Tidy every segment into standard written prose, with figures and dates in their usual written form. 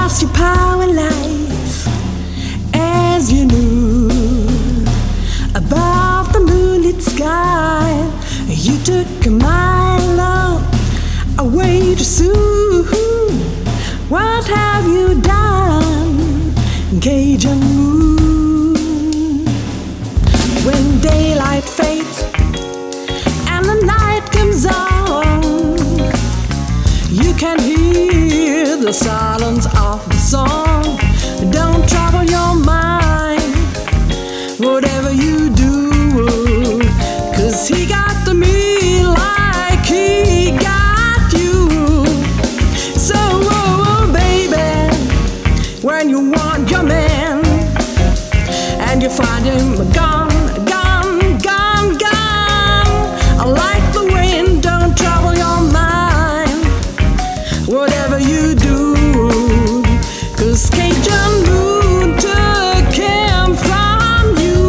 lost your power lies as you knew above the moonlit sky. You took my love away too soon. What have you done, Cajun moon? When daylight fades and the night comes on, you can hear the silence of the song. Don't trouble your mind, whatever you do, 'cause he got to me like he got you. So, oh, baby, when you want your man and you find him gone, gone, gone, gone, like the wind, don't trouble your mind, whatever you do, 'cause Cajun moon took him from you.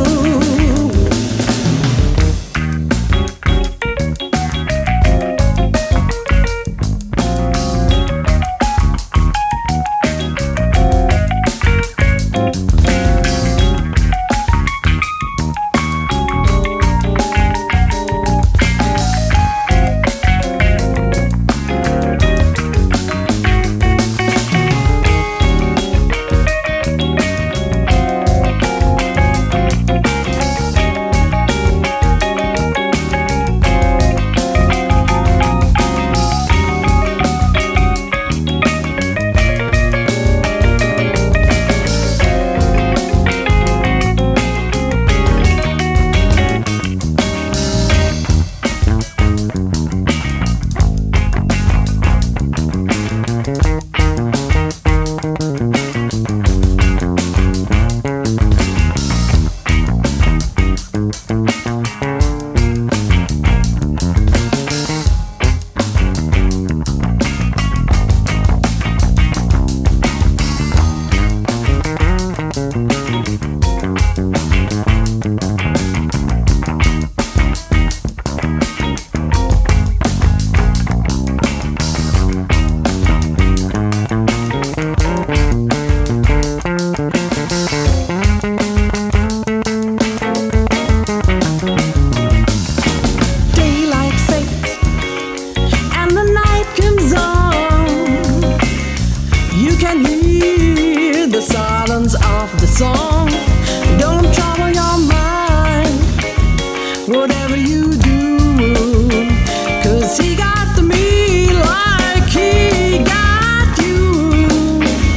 Song. Don't trouble your mind, whatever you do, 'cause he got to me like he got you.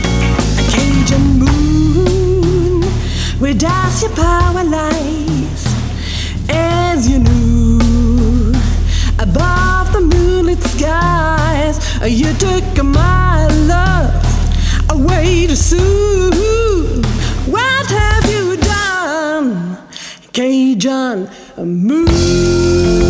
Cajun moon, where does your power lies as you knew above the moonlit skies. You took my love away too soon. What have you done, Cajun moon?